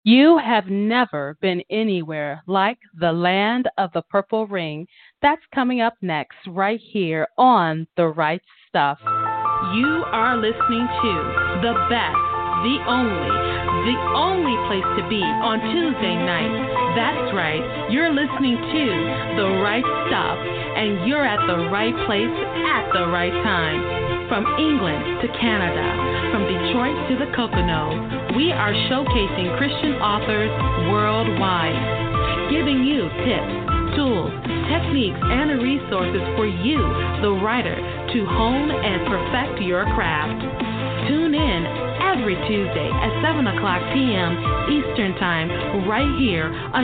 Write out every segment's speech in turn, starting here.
You have never been anywhere like the land of the purple ring. That's coming up next, right here on The Right Stuff. You are listening to the best, the only place to be on Tuesday night. That's right, you're listening to The Right Stuff, and you're at the right place at the right time. From England to Canada, from Detroit to the Poconos, we are showcasing Christian authors worldwide, giving you tips, tools, techniques, and resources for you, the writer, to hone and perfect your craft. Tune in every Tuesday at 7 o'clock p.m. Eastern Time, right here on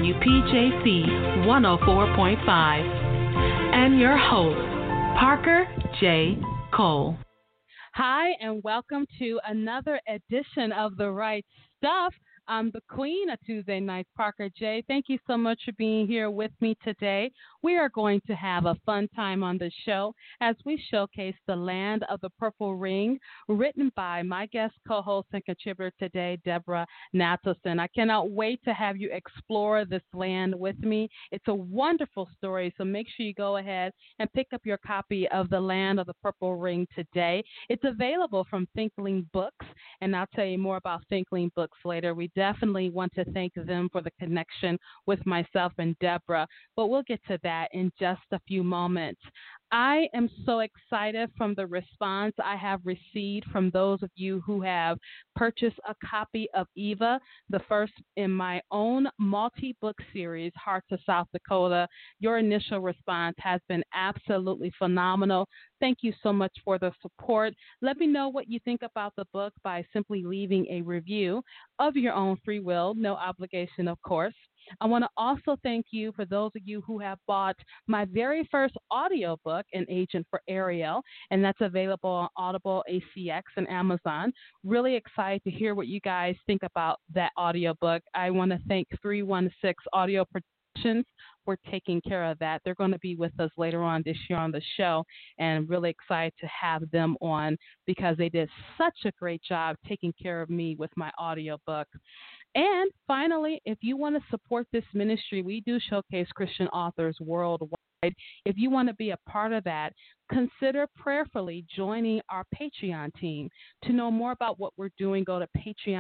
WPJC 104.5. And your host, Parker J. Cole. Hi, and welcome to another edition of The Right Stuff. I'm the queen of Tuesday nights, Parker J. Thank you so much for being here with me today. We are going to have a fun time on the show as we showcase The Land of the Purple Ring, written by my guest co-host and contributor today, Deborah Nathelson. I cannot wait to have you explore this land with me. It's a wonderful story, so make sure you go ahead and pick up your copy of The Land of the Purple Ring today. It's available from Thinkling Books, and I'll tell you more about Thinkling Books later. We definitely want to thank them for the connection with myself and Deborah, but we'll get to that in just a few moments. I am so excited from the response I have received from those of you who have purchased a copy of Eva, the first in my own multi-book series, Hearts of South Dakota. Your initial response has been absolutely phenomenal. Thank you so much for the support. Let me know what you think about the book by simply leaving a review of your own free will, no obligation, of course. I want to also thank you for those of you who have bought my very first audiobook, An Agent for Ariel, and that's available on Audible, ACX, and Amazon. Really excited to hear what you guys think about that audiobook. I want to thank 316 Audio Productions for taking care of that. They're going to be with us later on this year on the show, and really excited to have them on because they did such a great job taking care of me with my audiobook. And finally, if you want to support this ministry, we do showcase Christian authors worldwide. If you want to be a part of that, consider prayerfully joining our Patreon team. To know more about what we're doing, go to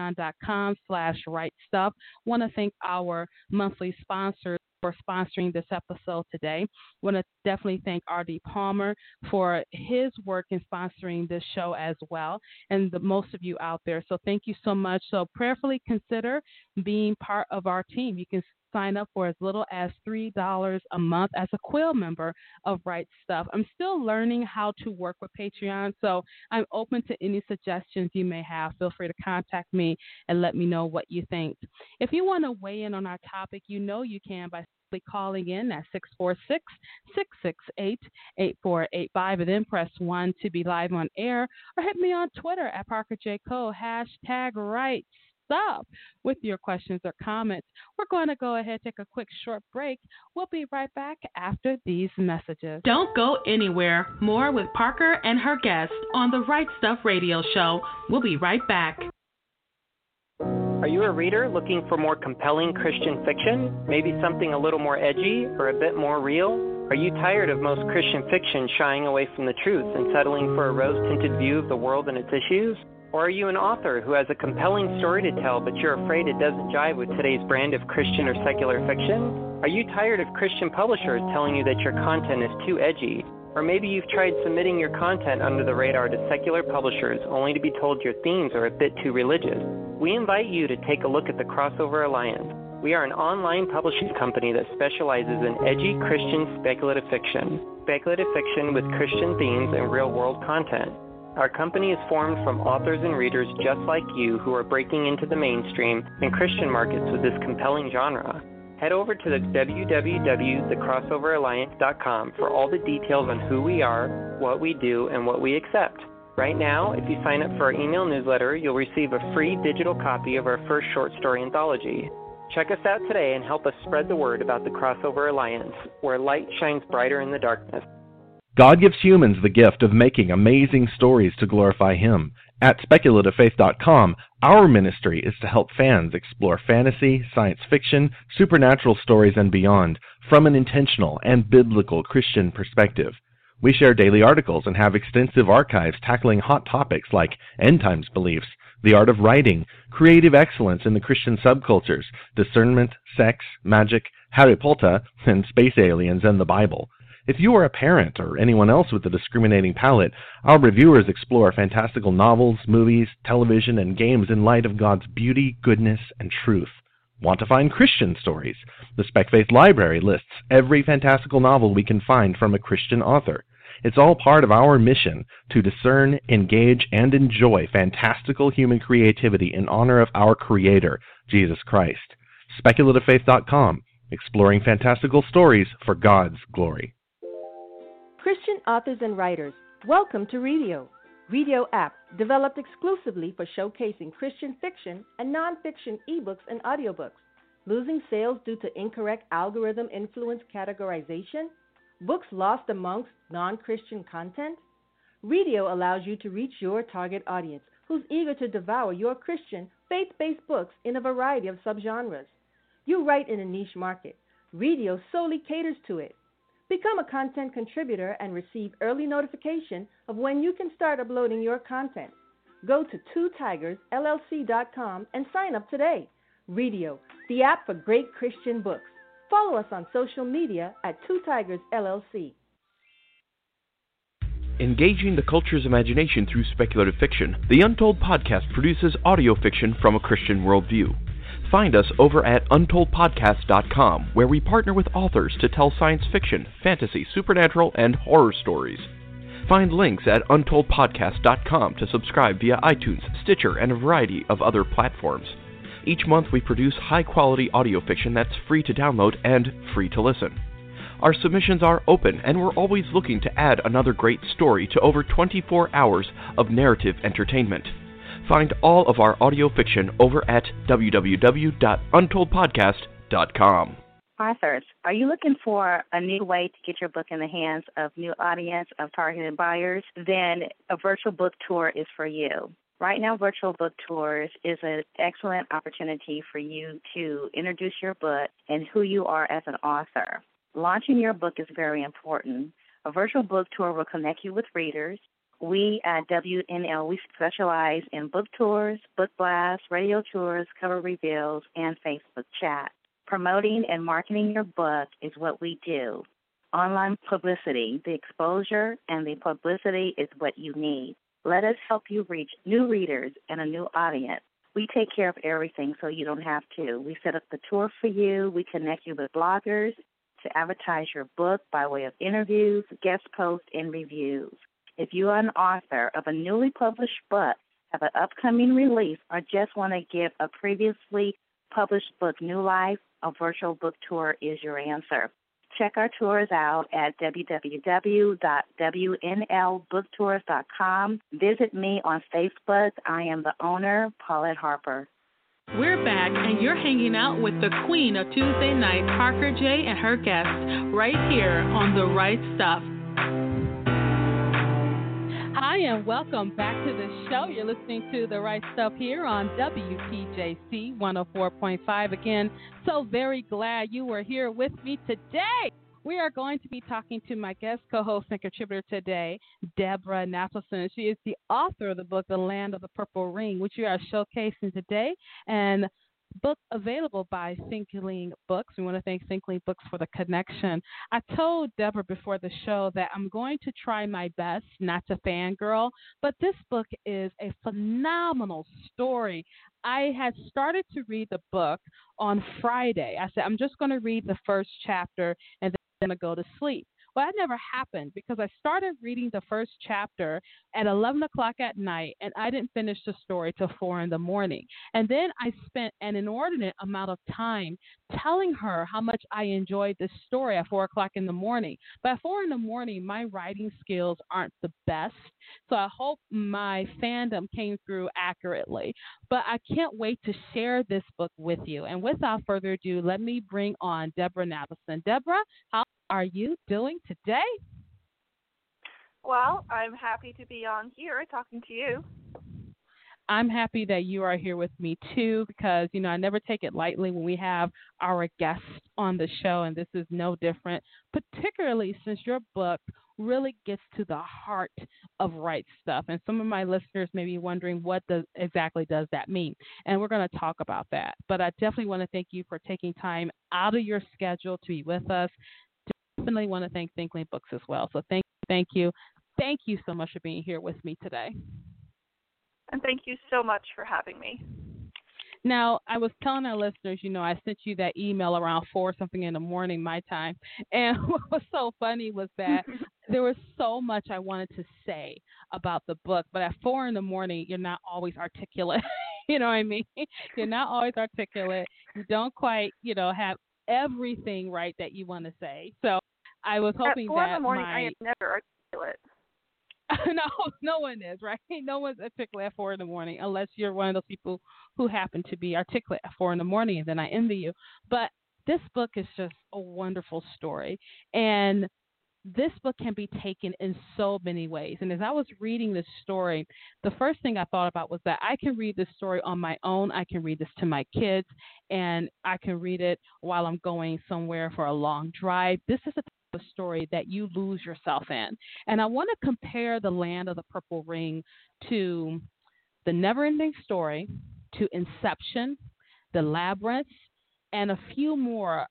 patreon.com/rightstuff. Want to thank our monthly sponsors for sponsoring this episode today. Want to definitely thank R.D. Palmer for his work in sponsoring this show as well, and most of you out there. So thank you so much. So prayerfully consider being part of our team. You can sign up for as little as $3 a month as a Quill member of Right Stuff. I'm still learning how to work with Patreon, so I'm open to any suggestions you may have. Feel free to contact me and let me know what you think. If you want to weigh in on our topic, you know you can by calling in at 646-668-8485 and then press 1 to be live on air, or hit me on Twitter at Parker J. Cole, #Right Stuff with your questions or comments. We're going to go ahead and take a quick short break. We'll be right back after these messages. Don't go anywhere. More with Parker and her guests on the Right Stuff Radio Show. We'll be right back. Are you a reader looking for more compelling Christian fiction? Maybe something a little more edgy or a bit more real? Are you tired of most Christian fiction shying away from the truth and settling for a rose-tinted view of the world and its issues? Or are you an author who has a compelling story to tell, but you're afraid it doesn't jive with today's brand of Christian or secular fiction? Are you tired of Christian publishers telling you that your content is too edgy? Or maybe you've tried submitting your content under the radar to secular publishers only to be told your themes are a bit too religious. We invite you to take a look at the Crossover Alliance. We are an online publishing company that specializes in edgy Christian speculative fiction with Christian themes and real-world content. Our company is formed from authors and readers just like you who are breaking into the mainstream and Christian markets with this compelling genre. Head over to the www.thecrossoveralliance.com for all the details on who we are, what we do, and what we accept. Right now, if you sign up for our email newsletter, you'll receive a free digital copy of our first short story anthology. Check us out today and help us spread the word about the Crossover Alliance, where light shines brighter in the darkness. God gives humans the gift of making amazing stories to glorify Him. At SpeculativeFaith.com, our ministry is to help fans explore fantasy, science fiction, supernatural stories, and beyond from an intentional and biblical Christian perspective. We share daily articles and have extensive archives tackling hot topics like end times beliefs, the art of writing, creative excellence in the Christian subcultures, discernment, sex, magic, Harry Potter, and space aliens and the Bible. If you are a parent or anyone else with a discriminating palate, our reviewers explore fantastical novels, movies, television, and games in light of God's beauty, goodness, and truth. Want to find Christian stories? The Spec Faith Library lists every fantastical novel we can find from a Christian author. It's all part of our mission to discern, engage, and enjoy fantastical human creativity in honor of our Creator, Jesus Christ. SpeculativeFaith.com, exploring fantastical stories for God's glory. Christian authors and writers, welcome to Readio. Readio app, developed exclusively for showcasing Christian fiction and nonfiction ebooks and audiobooks. Losing sales due to incorrect algorithm-influenced categorization? Books lost amongst non-Christian content? Readio allows you to reach your target audience who's eager to devour your Christian, faith-based books in a variety of subgenres. You write in a niche market. Readio solely caters to it. Become a content contributor and receive early notification of when you can start uploading your content. Go to twotigersllc.com and sign up today. Readio, the app for great Christian books. Follow us on social media at twotigersllc. Engaging the culture's imagination through speculative fiction, the Untold Podcast produces audio fiction from a Christian worldview. Find us over at untoldpodcast.com, where we partner with authors to tell science fiction, fantasy, supernatural, and horror stories. Find links at untoldpodcast.com to subscribe via iTunes, Stitcher, and a variety of other platforms. Each month we produce high-quality audio fiction that's free to download and free to listen. Our submissions are open, and we're always looking to add another great story to over 24 hours of narrative entertainment. Find all of our audio fiction over at www.untoldpodcast.com. Authors, are you looking for a new way to get your book in the hands of new audience of targeted buyers? Then a virtual book tour is for you. Right now, virtual book tours is an excellent opportunity for you to introduce your book and who you are as an author. Launching your book is very important. A virtual book tour will connect you with readers. We at WNL, we specialize in book tours, book blasts, radio tours, cover reveals, and Facebook chat. Promoting and marketing your book is what we do. Online publicity, the exposure and the publicity is what you need. Let us help you reach new readers and a new audience. We take care of everything so you don't have to. We set up the tour for you. We connect you with bloggers to advertise your book by way of interviews, guest posts, and reviews. If you are an author of a newly published book, have an upcoming release, or just want to give a previously published book new life, a virtual book tour is your answer. Check our tours out at www.wnlbooktours.com. Visit me on Facebook. I am the owner, Paulette Harper. We're back, and you're hanging out with the queen of Tuesday night, Parker J. and her guests, right here on The Right Stuff. Hi, and welcome back to the show. You're listening to The Right Stuff here on WTJC 104.5. Again, so very glad you were here with me today. We are going to be talking to my guest co-host and contributor today, Deborah Nathelson. She is the author of the book, The Land of the Purple Ring, which we are showcasing today, and book available by Thinkling Books. We want to thank Thinkling Books for the connection. I told Deborah before the show that I'm going to try my best not to fangirl, but this book is a phenomenal story. I had started to read the book on Friday. I said, I'm just going to read the first chapter and then I'm going to go to sleep. Well, that never happened because I started reading the first chapter at 11 o'clock at night, and I didn't finish the story till 4 in the morning. And then I spent an inordinate amount of time telling her how much I enjoyed this story at 4 o'clock in the morning. But at 4 in the morning, my writing skills aren't the best, so I hope my fandom came through accurately. But I can't wait to share this book with you. And without further ado, let me bring on Deborah Nathelson. Deborah, how are you doing today? Well, I'm happy to be on here talking to you. I'm happy that you are here with me too, because I never take it lightly when we have our guests on the show, and this is no different, particularly since your book really gets to the heart of right stuff. And some of my listeners may be wondering exactly does that mean, and we're going to talk about that. But I definitely want to thank you for taking time out of your schedule to be with us. Definitely want to thank Thinking Books as well. So thank you so much for being here with me today. And thank you so much for having me. Now, I was telling our listeners, I sent you that email around 4-something in the morning, my time. And what was so funny was that there was so much I wanted to say about the book. But at 4 in the morning, you're not always articulate. You know what I mean? You're not always articulate. You don't quite, have everything right that you want to say. So I was hoping at 4 that in the morning, I am never articulate. No one is, right? No one's articulate at 4 in the morning unless you're one of those people who happen to be articulate at 4 in the morning, and then I envy you. But this book is just a wonderful story, and this book can be taken in so many ways. And as I was reading this story, the first thing I thought about was that I can read this story on my own. I can read this to my kids, and I can read it while I'm going somewhere for a long drive. This is a story that you lose yourself in. And I want to compare The Land of the Purple Ring to The Neverending Story, to Inception, The Labyrinth, and a few more,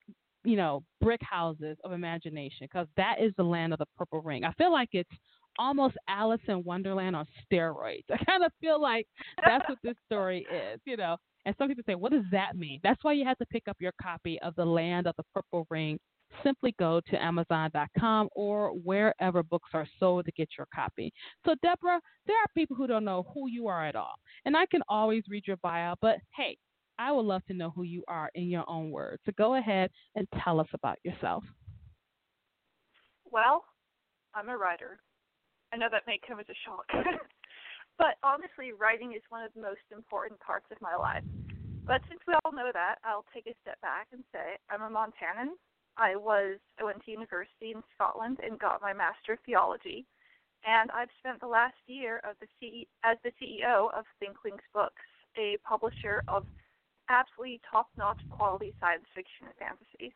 brick houses of imagination, because that is The Land of the Purple Ring. I feel like it's almost Alice in Wonderland on steroids. I kind of feel like that's what this story is, And some people say, what does that mean? That's why you have to pick up your copy of The Land of the Purple Ring. Simply go to Amazon.com or wherever books are sold to get your copy. So, Deborah, there are people who don't know who you are at all. And I can always read your bio, but hey, I would love to know who you are in your own words. So go ahead and tell us about yourself. Well, I'm a writer. I know that may come as a shock. But honestly, writing is one of the most important parts of my life. But since we all know that, I'll take a step back and say I'm a Montanan. I went to university in Scotland and got my Master of Theology, and I've spent the last year as the CEO of Thinklings Books, a publisher of absolutely top-notch quality science fiction and fantasy.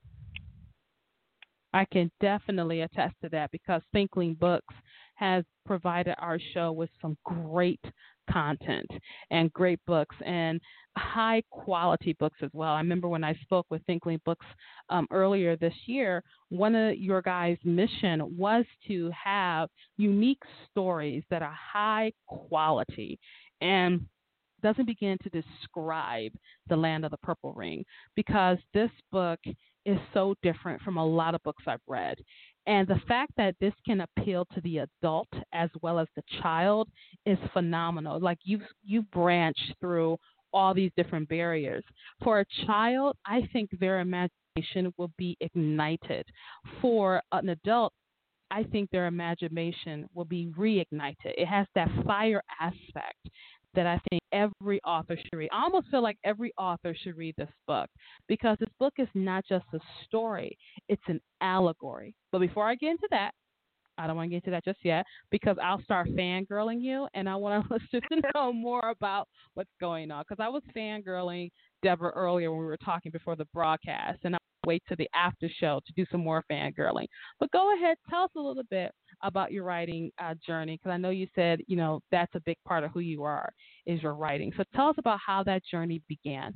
I can definitely attest to that, because Thinkling Books has provided our show with some great content and great books and high quality books as well. I remember when I spoke with Thinkling Books earlier this year, one of your guys' mission was to have unique stories that are high quality and doesn't begin to describe The Land of the Purple Ring, because this book is so different from a lot of books I've read. And the fact that this can appeal to the adult as well as the child is phenomenal. Like you branch through all these different barriers. For a child, I think their imagination will be ignited. For an adult, I think their imagination will be reignited. It has that fire aspect that I think every author should read. I almost feel like every author should read this book, because this book is not just a story, it's an allegory. But before I get into that, I don't want to get into that just yet, because I'll start fangirling you, and I want our listeners to know more about what's going on, because I was fangirling Deborah earlier when we were talking before the broadcast, and I'll wait to the after show to do some more fangirling. But go ahead, tell us a little bit about your writing journey, because I know you said, that's a big part of who you are, is your writing. So tell us about how that journey began.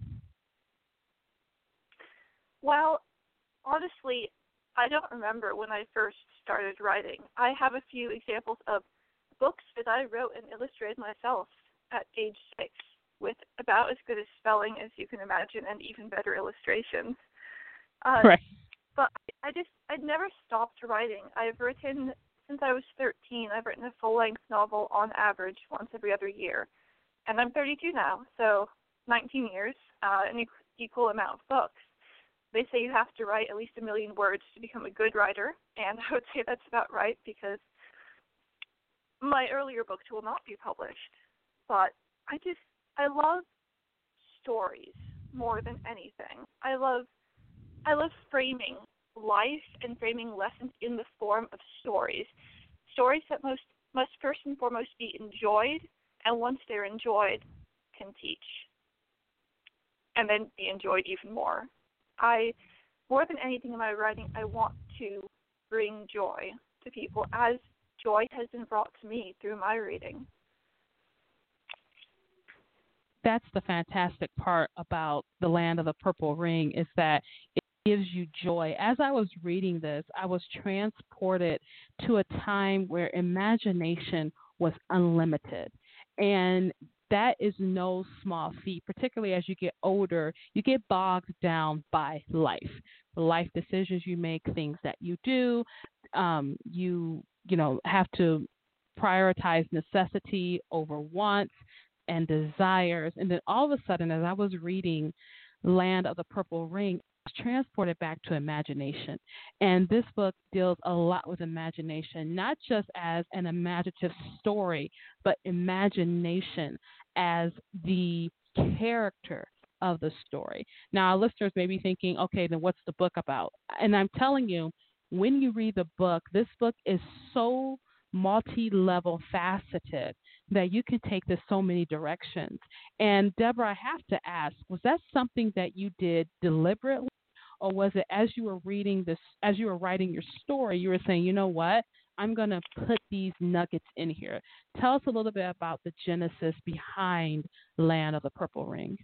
Well, honestly, I don't remember when I first started writing. I have a few examples of books that I wrote and illustrated myself at age 6, with about as good a spelling as you can imagine and even better illustrations. Right. But I'd never stopped writing. I've written, since I was 13, I've written a full-length novel on average once every other year. And I'm 32 now, so 19 years, an equal amount of books. They say you have to write at least 1 million words to become a good writer, and I would say that's about right, because my earlier books will not be published. But I love stories more than anything. I love framing life and framing lessons in the form of stories. stories that must first and foremost be enjoyed, and once they're enjoyed, can teach, and then be enjoyed even more. More than anything in my writing, I want to bring joy to people, as joy has been brought to me through my reading. That's the fantastic part about The Land of the Purple Ring, is that it gives you joy. As I was reading this, I was transported to a time where imagination was unlimited. And that is no small feat, particularly as you get older. You get bogged down by life, the life decisions you make, things that you do. You have to prioritize necessity over wants and desires. And then all of a sudden, as I was reading Land of the Purple Ring, I was transported back to imagination. And this book deals a lot with imagination, not just as an imaginative story, but imagination as the character of the story. Now, our listeners may be thinking, okay, then what's the book about? And I'm telling you, when you read the book, this book is so multi-level faceted that you can take this so many directions. And Deborah, I have to ask, was that something that you did deliberately, or was it as you were reading this, as you were writing your story, you were saying, you know what, I'm going to put these nuggets in here? Tell us a little bit about the genesis behind Land of the Purple Ring.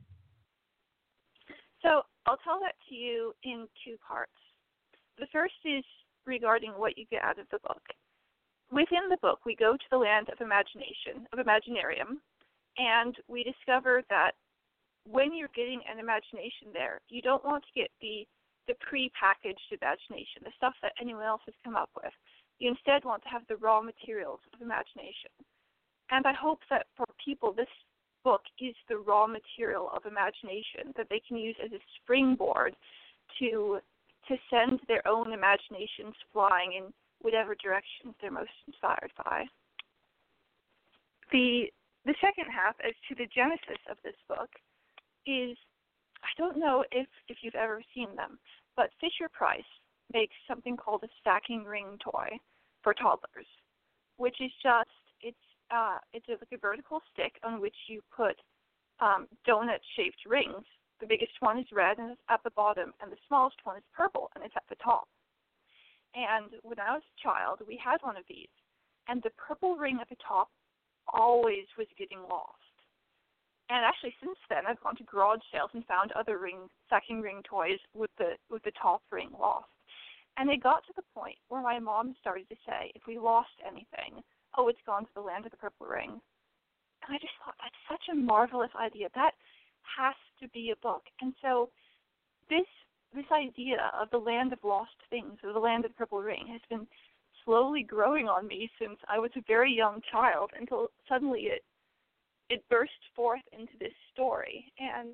So I'll tell that to you in two parts. The first is regarding what you get out of the book. Within the book, we go to the land of imagination, of Imaginarium, and we discover that when you're getting an imagination there, you don't want to get the pre-packaged imagination, the stuff that anyone else has come up with. You instead want to have the raw materials of imagination. And I hope that for people, this book is the raw material of imagination that they can use as a springboard to send their own imaginations flying in whatever directions they're most inspired by. The second half, as to the genesis of this book, is, I don't know if you've ever seen them, but Fisher-Price makes something called a stacking ring toy for toddlers, which is just, it's like a vertical stick on which you put donut-shaped rings. The biggest one is red and it's at the bottom, and the smallest one is purple and it's at the top. And when I was a child, we had one of these, and the purple ring at the top always was getting lost. And actually, since then, I've gone to garage sales and found other stacking ring toys with the top ring lost. And it got to the point where my mom started to say, if we lost anything, oh, it's gone to the land of the purple ring. And I just thought, that's such a marvelous idea. That has to be a book. And so this idea of the land of lost things, or the land of the purple ring, has been slowly growing on me since I was a very young child, until suddenly it burst forth into this story. And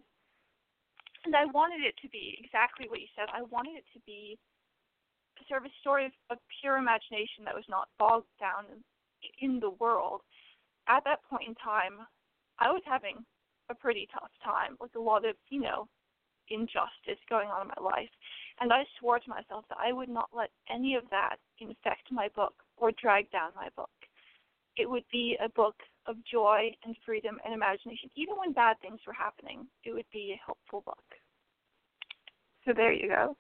I wanted it to be exactly what you said. I wanted it to be sort of a story of pure imagination that was not bogged down in the world. At that point in time, I was having a pretty tough time with a lot of, injustice going on in my life. And I swore to myself that I would not let any of that infect my book or drag down my book. It would be a book of joy and freedom and imagination. Even when bad things were happening, it would be a helpful book. So there you go.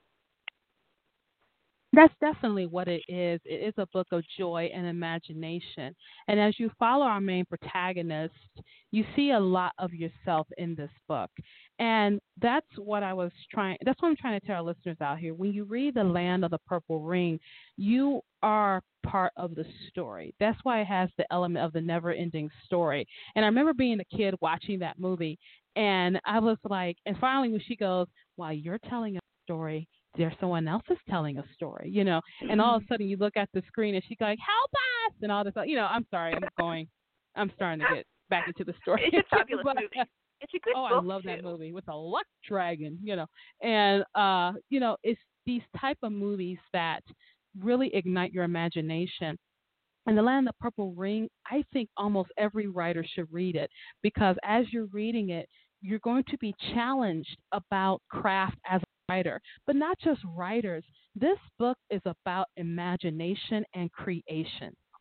That's definitely what it is. It is a book of joy and imagination. And as you follow our main protagonist, you see a lot of yourself in this book. And that's what I'm trying to tell our listeners out here. When you read The Land of the Purple Ring, you are part of the story. That's why it has the element of the never-ending story. And I remember being a kid watching that movie, and I was like, and finally when she goes, while you're telling a story, there's someone else is telling a story, and all of a sudden you look at the screen and she's like, help us, and all this, I'm sorry, I'm starting to get back into the story. It's a fabulous movie. It's a good book, I love too. That movie with a luck dragon, and, it's these type of movies that really ignite your imagination. And The Land of the Purple Ring, I think almost every writer should read it, because as you're reading it, you're going to be challenged about craft as a writer, but not just writers. This book is about imagination and creation.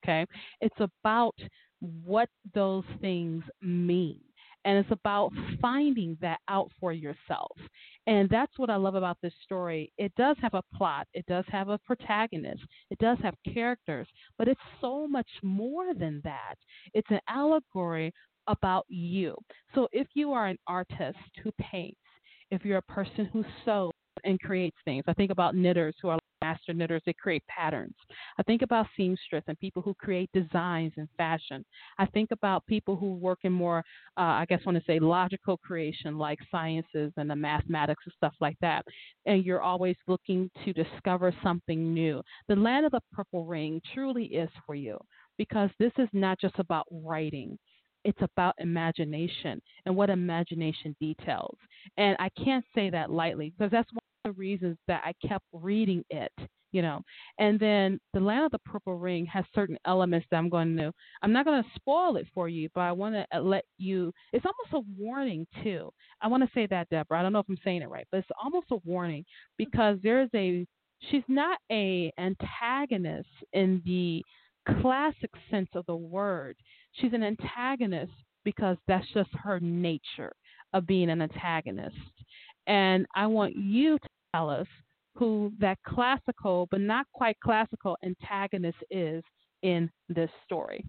okay? It's about what those things mean. And it's about finding that out for yourself. And that's what I love about this story. It does have a plot, it does have a protagonist, it does have characters, but it's so much more than that. It's an allegory about you. So if you are an artist who paints, if you're a person who sews and creates things, I think about knitters who are master knitters that create patterns. I think about seamstress and people who create designs in fashion. I think about people who work in more, I guess I want to say logical creation like sciences and the mathematics and stuff like that. And you're always looking to discover something new. The Land of the Purple Ring truly is for you because this is not just about writing. It's about imagination and what imagination details. And I can't say that lightly because that's one of the reasons that I kept reading it, you know. And then The Land of the Purple Ring has certain elements that I'm not going to spoil it for you, but I want to let you, it's almost a warning too. I want to say that, Deborah. I don't know if I'm saying it right, but it's almost a warning because she's not a antagonist in the classic sense of the word. She's an antagonist because that's just her nature of being an antagonist. And I want you to tell us who that classical, but not quite classical antagonist is in this story.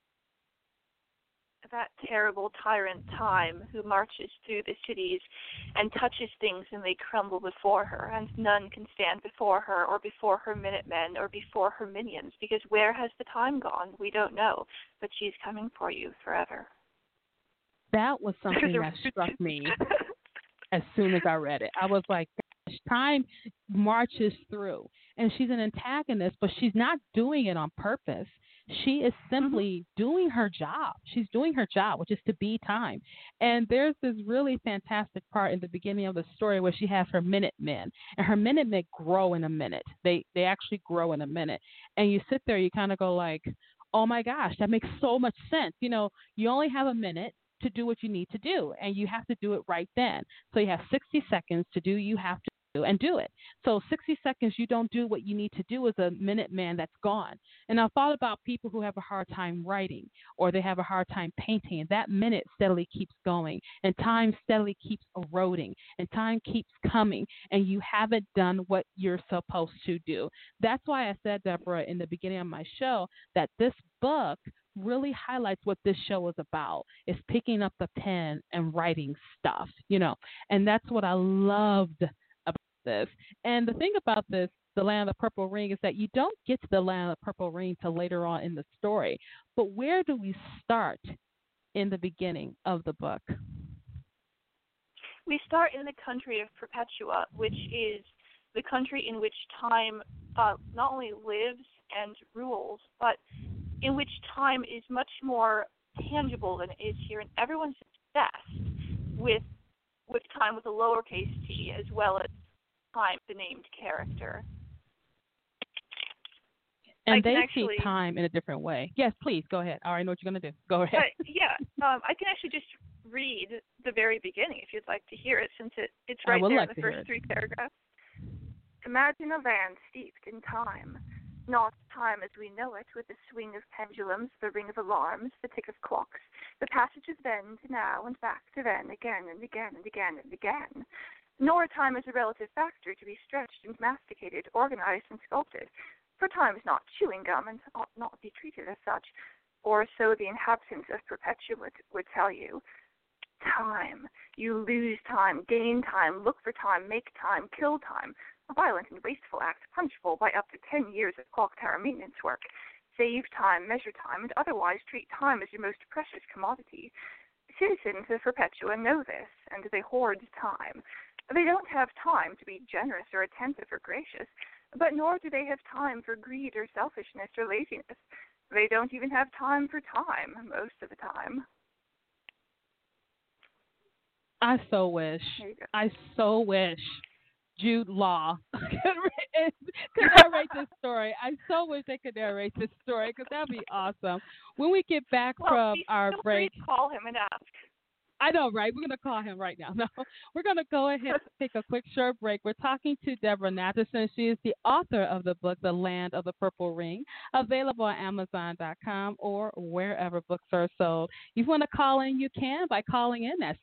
That terrible tyrant Time who marches through the cities and touches things and they crumble before her, and none can stand before her or before her Minutemen or before her minions, because where has the time gone? We don't know, but she's coming for you forever. That was something that struck me as soon as I read it. I was like, gosh, Time marches through, and she's an antagonist, but she's not doing it on purpose. She is simply doing her job. She's doing her job, which is to be Time. And there's this really fantastic part in the beginning of the story where she has her Minutemen, and her Minutemen grow in a minute. They actually grow in a minute. And you sit there, you kind of go like, oh my gosh, that makes so much sense. You know, you only have a minute to do what you need to do, and you have to do it right then. So you have 60 seconds to do you have to do and do it. So 60 seconds you don't do what you need to do is a Minuteman that's gone. And I thought about people who have a hard time writing or they have a hard time painting, and that minute steadily keeps going, and time steadily keeps eroding, and time keeps coming, and you haven't done what you're supposed to do. That's why I said, Deborah, in the beginning of my show, that this book really highlights what this show is about, is picking up the pen and writing stuff, you know. And that's what I loved about this. And the thing about this, The Land of the Purple Ring, is that you don't get to the Land of the Purple Ring till later on in the story. But where do we start in the beginning of the book? We start in the country of Perpetua, which is the country in which Time not only lives and rules, but in which time is much more tangible than it is here, and everyone's obsessed with Time with a lowercase t, as well as Time, the named character. And they see Time in a different way. Yes, please, go ahead. I already know what you're going to do. Go ahead. I can actually just read the very beginning if you'd like to hear it, since it's right there in the first three paragraphs. Imagine a land steeped in time. Not time as we know it, with the swing of pendulums, the ring of alarms, the tick of clocks, the passage of then to now and back to then, again and again and again and again. Nor time as a relative factor to be stretched and masticated, organized and sculpted. For time is not chewing gum and ought not be treated as such, or so the inhabitants of Perpetua would tell you. Time. You lose time, gain time, look for time, make time, kill time. A violent and wasteful act punishable by up to 10 years of clock tower maintenance work. Save time, measure time, and otherwise treat time as your most precious commodity. Citizens of Perpetua know this, and they hoard time. They don't have time to be generous or attentive or gracious, but nor do they have time for greed or selfishness or laziness. They don't even have time for time, most of the time. I so wish Jude Law could narrate this story. I so wish they could narrate this story because that would be awesome. When we get back from our break, call him and ask. I know, right? We're going to call him right now. No, we're going to go ahead and take a quick short break. We're talking to Deborah Natterson. She is the author of the book, The Land of the Purple Ring, available on Amazon.com or wherever books are sold. If you want to call in, you can by calling in at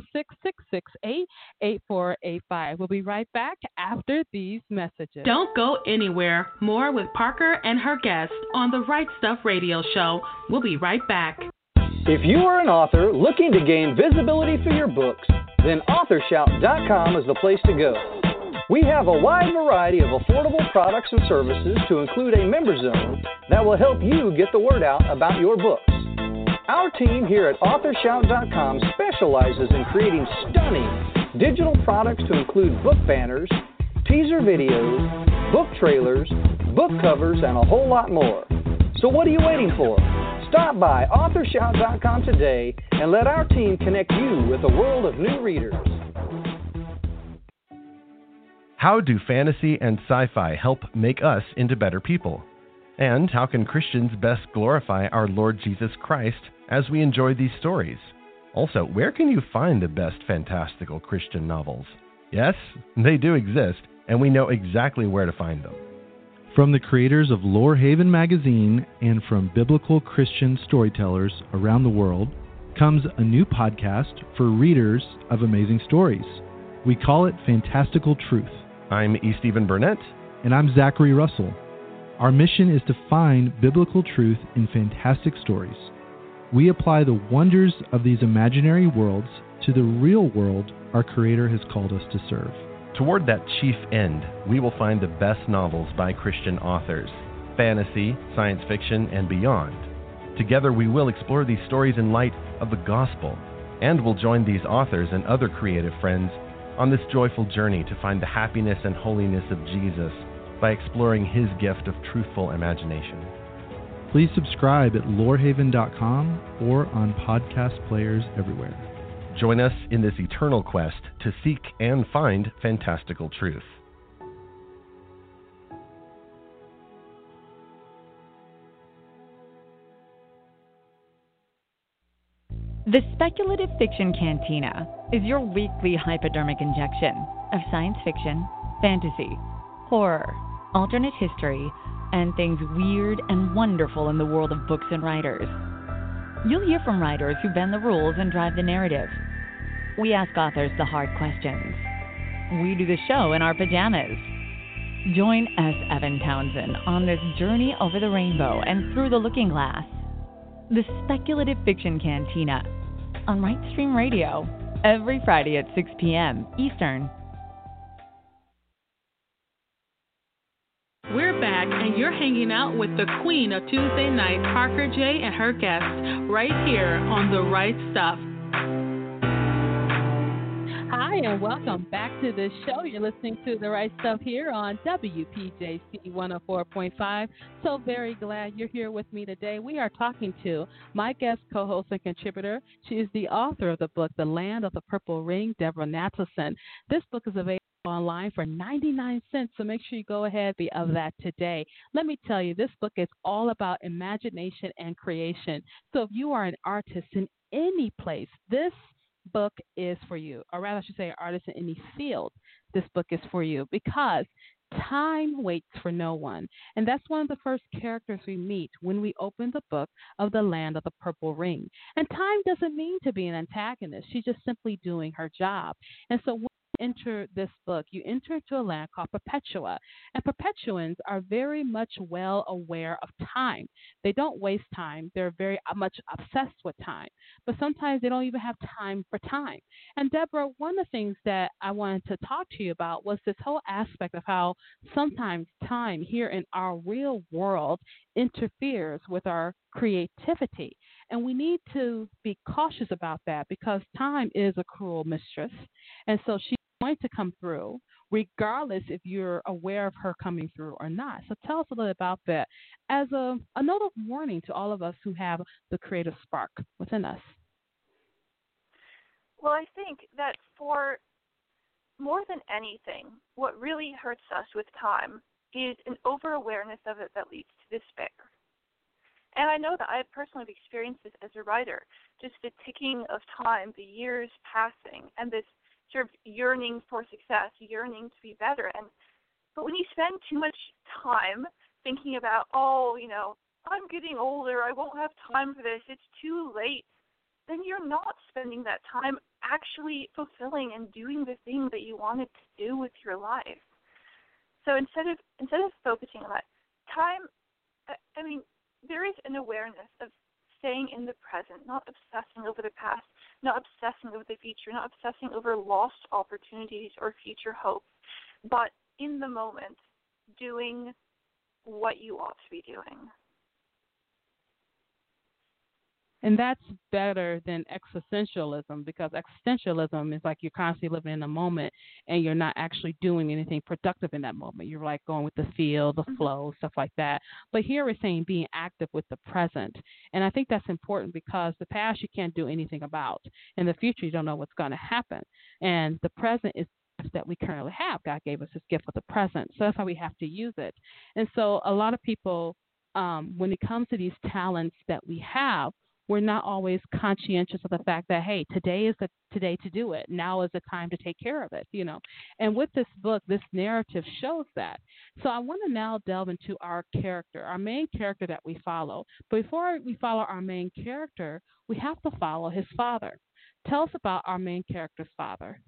646-668-8485. We'll be right back after these messages. Don't go anywhere. More with Parker and her guests on the Right Stuff Radio Show. We'll be right back. If you are an author looking to gain visibility for your books, then AuthorShout.com is the place to go. We have a wide variety of affordable products and services to include a member zone that will help you get the word out about your books. Our team here at AuthorShout.com specializes in creating stunning digital products to include book banners, teaser videos, book trailers, book covers, and a whole lot more. So what are you waiting for? Stop by AuthorShout.com today and let our team connect you with a world of new readers. How do fantasy and sci-fi help make us into better people? And how can Christians best glorify our Lord Jesus Christ as we enjoy these stories? Also, where can you find the best fantastical Christian novels? Yes, they do exist, and we know exactly where to find them. From the creators of Lorehaven magazine and from biblical Christian storytellers around the world comes a new podcast for readers of amazing stories. We call it Fantastical Truth. I'm E. Stephen Burnett. And I'm Zachary Russell. Our mission is to find biblical truth in fantastic stories. We apply the wonders of these imaginary worlds to the real world our Creator has called us to serve. Toward that chief end, we will find the best novels by Christian authors, fantasy, science fiction, and beyond. Together we will explore these stories in light of the gospel, and we'll join these authors and other creative friends on this joyful journey to find the happiness and holiness of Jesus by exploring his gift of truthful imagination. Please subscribe at lorehaven.com or on podcast players everywhere. Join us in this eternal quest to seek and find fantastical truth. The Speculative Fiction Cantina is your weekly hypodermic injection of science fiction, fantasy, horror, alternate history, and things weird and wonderful in the world of books and writers. You'll hear from writers who bend the rules and drive the narrative. We ask authors the hard questions. We do the show in our pajamas. Join S. Evan Townsend on this journey over the rainbow and through the looking glass. The Speculative Fiction Cantina on Rightstream Radio every Friday at 6 p.m. Eastern. We're back, and you're hanging out with the queen of Tuesday night, Parker J. and her guests, right here on The Right Stuff. Hi, and welcome back to the show. You're listening to The Right Stuff here on WPJC 104.5. So very glad you're here with me today. We are talking to my guest co-host and contributor. She is the author of the book, The Land of the Purple Ring, Deborah Natterson. This book is available online for 99 cents, so make sure you go ahead and be of that today. Let me tell you, this book is all about imagination and creation. So if you are an artist in any place, this book is for you, or rather I should say an artist in any field, this book is for you, because time waits for no one. And that's one of the first characters we meet when we open the book of The Land of the Purple Ring. And time doesn't mean to be an antagonist. She's just simply doing her job. And so when you enter this book, you enter into a land called Perpetua. And Perpetuans are very much well aware of time. They don't waste time. They're very much obsessed with time. But sometimes they don't even have time for time. And Deborah, one of the things that I wanted to talk to you about was this whole aspect of how sometimes time here in our real world interferes with our creativity. And we need to be cautious about that because time is a cruel mistress. And so she's going to come through regardless if you're aware of her coming through or not. So tell us a little about that as a note of warning to all of us who have the creative spark within us. Well, I think that for more than anything, what really hurts us with time is an over-awareness of it that leads to despair. And I know that I personally have experienced this as a writer, just the ticking of time, the years passing, and this sort of yearning for success, yearning to be better. But when you spend too much time thinking about, I'm getting older, I won't have time for this, it's too late, then you're not spending that time actually fulfilling and doing the thing that you wanted to do with your life. So instead of focusing on that time, there is an awareness of staying in the present, not obsessing over the past, not obsessing over the future, not obsessing over lost opportunities or future hopes, but in the moment, doing what you ought to be doing. And that's better than existentialism, because existentialism is like you're constantly living in the moment and you're not actually doing anything productive in that moment. You're like going with the feel, the flow, stuff like that. But here we're saying being active with the present. And I think that's important because the past you can't do anything about. In the future, you don't know what's going to happen. And the present is that we currently have. God gave us this gift of the present. So that's how we have to use it. And so a lot of people, when it comes to these talents that we have, we're not always conscientious of the fact that, hey, today is the today to do it. Now is the time to take care of it, And with this book, this narrative shows that. So I want to now delve into our character, our main character that we follow. But before we follow our main character, we have to follow his father. Tell us about our main character's father.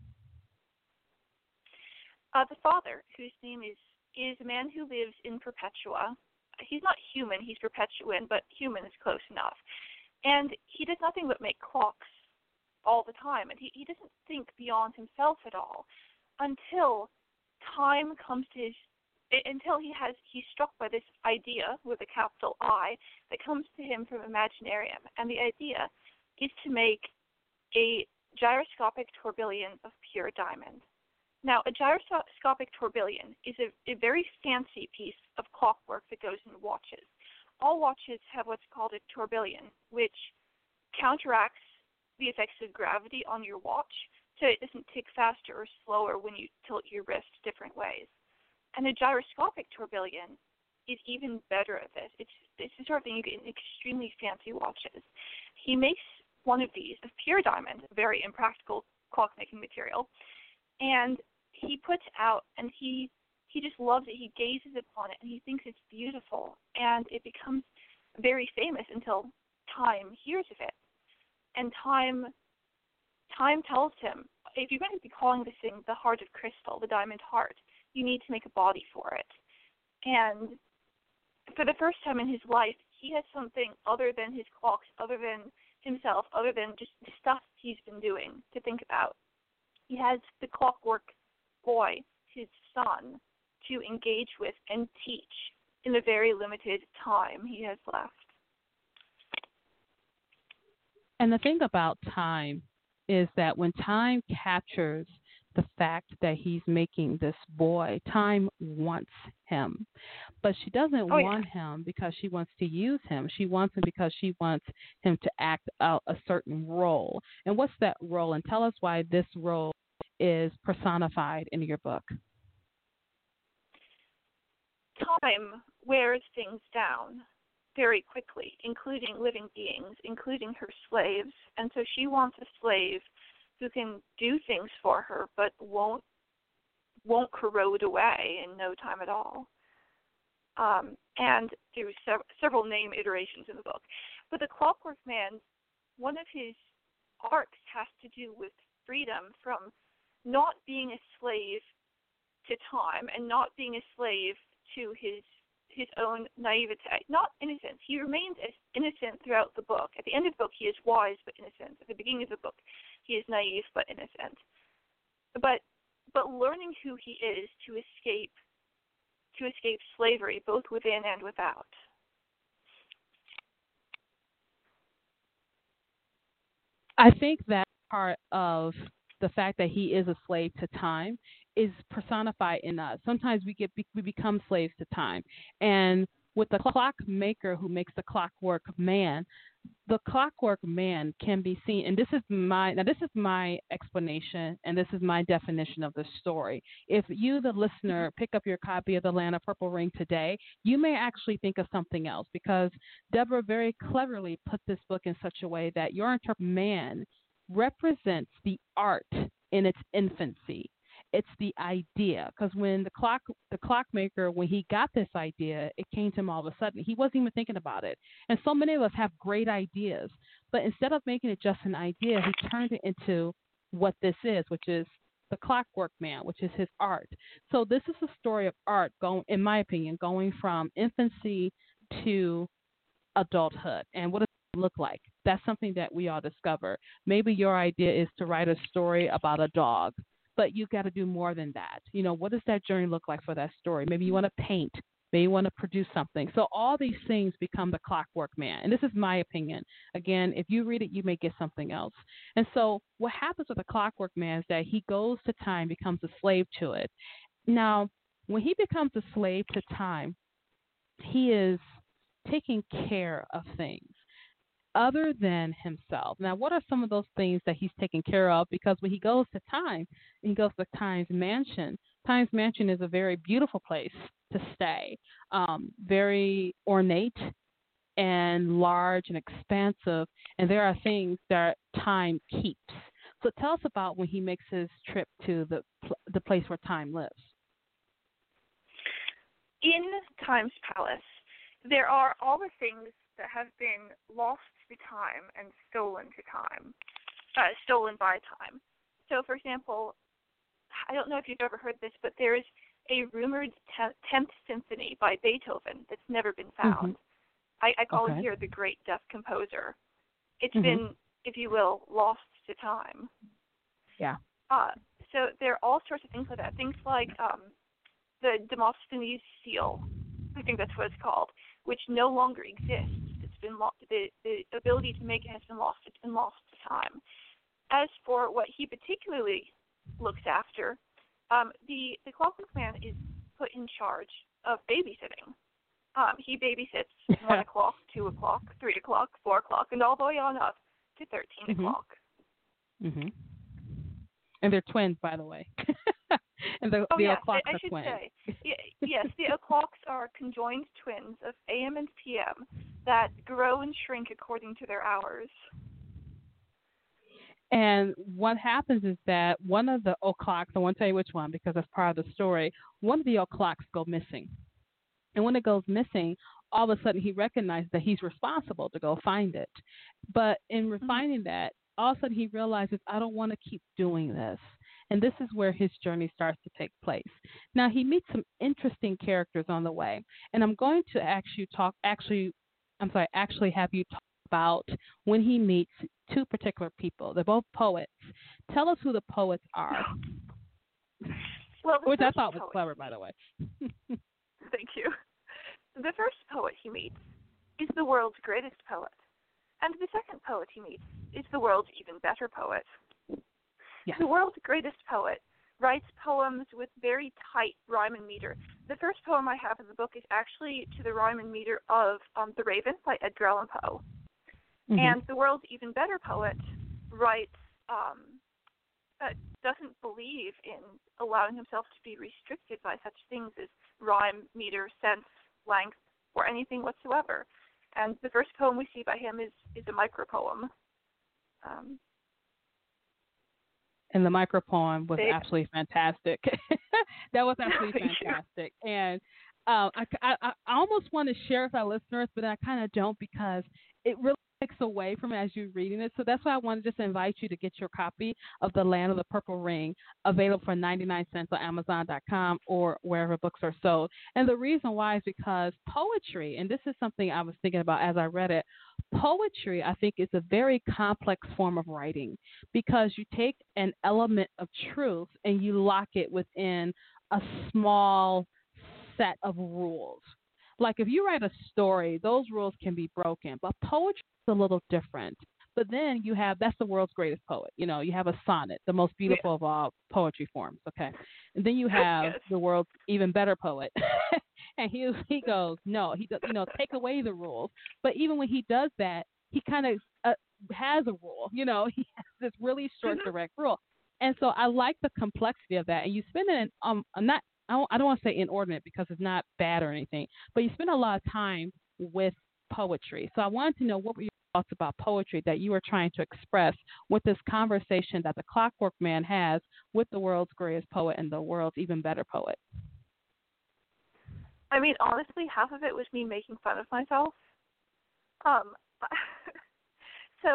The father, whose name is a man who lives in Perpetua. He's not human, he's Perpetuan, but human is close enough. And he does nothing but make clocks all the time. And he doesn't think beyond himself at all until time comes to until he's struck by this idea with a capital I that comes to him from Imaginarium. And the idea is to make a gyroscopic tourbillon of pure diamond. Now, a gyroscopic tourbillon is a very fancy piece of clockwork that goes in watches. All watches have what's called a tourbillon, which counteracts the effects of gravity on your watch, so it doesn't tick faster or slower when you tilt your wrist different ways. And a gyroscopic tourbillon is even better at this. It's the sort of thing you get in extremely fancy watches. He makes one of these of pure diamond, a very impractical clock-making material, and he puts out, and he just loves it. He gazes upon it, and he thinks it's beautiful, and it becomes very famous until time hears of it. And time tells him, if you're going to be calling this thing the heart of crystal, the diamond heart, you need to make a body for it. And for the first time in his life, he has something other than his clocks, other than himself, other than just the stuff he's been doing to think about. He has the clockwork boy, his son, to engage with and teach in the very limited time he has left. And the thing about time is that when time captures the fact that he's making this boy, time wants him. But she doesn't want him because she wants to use him. She wants him because she wants him to act out a certain role. And what's that role? And tell us why this role is personified in your book. Time wears things down very quickly, including living beings, including her slaves. And so she wants a slave who can do things for her but won't corrode away in no time at all. And there were several name iterations in the book. But the Clockwork Man, one of his arcs has to do with freedom from not being a slave to time and not being a slave to his own naivete. Not innocence. He remains as innocent throughout the book. At the end of the book, he is wise but innocent. At the beginning of the book, he is naive but innocent. But learning who he is to escape slavery, both within and without. I think that part of the fact that he is a slave to time is personified in us. Sometimes we become slaves to time, and with the clockmaker who makes the clockwork man, the clockwork man can be seen, and this is my explanation, and this is my definition of the story. If you, the listener, pick up your copy of The Land of Purple Rain today, you may actually think of something else, because Deborah very cleverly put this book in such a way that your man represents the art in its infancy. It's the idea, because when the clockmaker, when he got this idea, it came to him all of a sudden. He wasn't even thinking about it. And so many of us have great ideas, but instead of making it just an idea, he turned it into what this is, which is the clockwork man, which is his art. So this is a story of art, in my opinion, going from infancy to adulthood. And what does it look like? That's something that we all discover. Maybe your idea is to write a story about a dog, but you've got to do more than that. What does that journey look like for that story? Maybe you want to paint. Maybe you want to produce something. So all these things become the clockwork man. And this is my opinion. Again, if you read it, you may get something else. And so what happens with the clockwork man is that he goes to time, becomes a slave to it. Now, when he becomes a slave to time, he is taking care of things other than himself. Now, what are some of those things that he's taking care of? Because when he goes to time, he goes to Time's Mansion. Time's Mansion is a very beautiful place to stay, very ornate and large and expansive, and there are things that time keeps. So tell us about when he makes his trip to the place where time lives. In Time's Palace, there are all the things that have been lost to time and stolen by time. So, for example, I don't know if you've ever heard this, but there is a rumored 10th Symphony by Beethoven that's never been found. Mm-hmm. I call it here the Great Deaf Composer. It's been, if you will, lost to time. Yeah. So there are all sorts of things like that. Things like the Demosthenes seal, I think that's what it's called, which no longer exists. It's been lost. The ability to make it has been lost. It's been lost to time. As for what he particularly looks after, the Clockwork Man is put in charge of babysitting. He babysits 1 o'clock, 2 o'clock, 3 o'clock, 4 o'clock, and all the way on up to 13 o'clock. Mm-hmm. And they're twins, by the way. And the o'clocks are twins. Yes, the o'clocks are conjoined twins of AM and PM that grow and shrink according to their hours. And what happens is that one of the o'clocks, I won't tell you which one because that's part of the story, one of the o'clocks go missing. And when it goes missing, all of a sudden he recognizes that he's responsible to go find it. But in finding that, all of a sudden he realizes, I don't want to keep doing this. And this is where his journey starts to take place. Now, he meets some interesting characters on the way. And I'm going to actually have you talk about when he meets two particular people. They're both poets. Tell us who the poets are. Well, which I thought was clever, by the way. Thank you. The first poet he meets is the world's greatest poet. And the second poet he meets is the world's even better poet. Yes. The world's greatest poet writes poems with very tight rhyme and meter. The first poem I have in the book is actually to the rhyme and meter of The Raven by Edgar Allan Poe. Mm-hmm. And the world's even better poet writes, doesn't believe in allowing himself to be restricted by such things as rhyme, meter, sense, length, or anything whatsoever. And the first poem we see by him is a micropoem. And the micropoem was absolutely fantastic. That was absolutely fantastic. And I almost want to share with our listeners, but I kind of don't because it really takes away from as you're reading it. So that's why I want to just invite you to get your copy of The Land of the Purple Ring, available for 99 cents on Amazon.com or wherever books are sold. And the reason why is because poetry, and this is something I was thinking about as I read it, poetry, I think, is a very complex form of writing because you take an element of truth and you lock it within a small set of rules. Like if you write a story, those rules can be broken, but poetry is a little different. But then you have, that's the world's greatest poet. You know, you have a sonnet, the most beautiful of all poetry forms, okay? And then you have the world's even better poet. And he goes, no, he does, take away the rules. But even when he does that, he kind of has a rule. He has this really short, direct rule. And so I like the complexity of that. And you spend it I don't want to say inordinate because it's not bad or anything, but you spend a lot of time with poetry. So I wanted to know, what were your thoughts about poetry that you were trying to express with this conversation that the Clockwork Man has with the world's greatest poet and the world's even better poet? I mean, honestly, half of it was me making fun of myself. So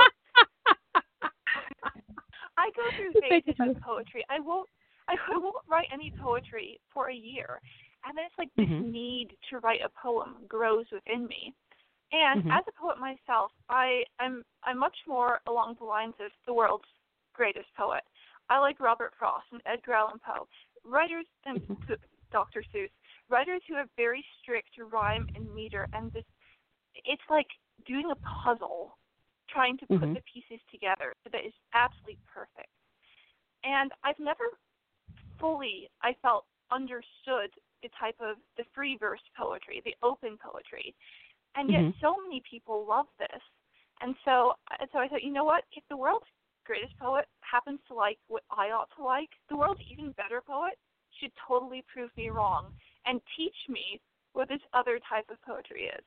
I go through phases of poetry. I won't write any poetry for a year, and then it's like this need to write a poem grows within me. And as a poet myself, I'm much more along the lines of the world's greatest poet. I like Robert Frost and Edgar Allan Poe, writers and Dr. Seuss, writers who have very strict rhyme and meter, and it's like doing a puzzle, trying to put the pieces together so that it's absolutely perfect. And I've never fully, I felt, understood the type of the free verse poetry, the open poetry. And yet so many people love this. And so I thought, you know what, if the world's greatest poet happens to like what I ought to like, the world's even better poet should totally prove me wrong and teach me what this other type of poetry is.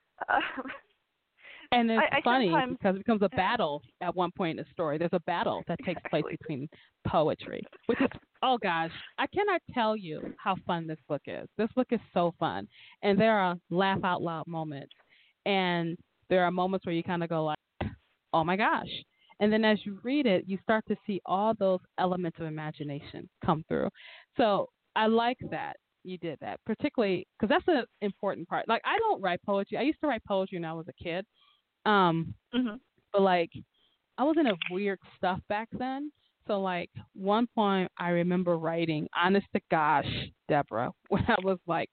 And it's funny because it becomes a battle at one point in the story. There's a battle that takes place between poetry, which is, oh gosh, I cannot tell you how fun this book is. This book is so fun. And there are laugh out loud moments. And there are moments where you kind of go like, oh my gosh. And then as you read it, you start to see all those elements of imagination come through. So I like that you did that, particularly because that's an important part. Like, I don't write poetry. I used to write poetry when I was a kid. But like, I was in a weird stuff back then. So like, one point I remember writing, honest to gosh, Deborah, when I was like,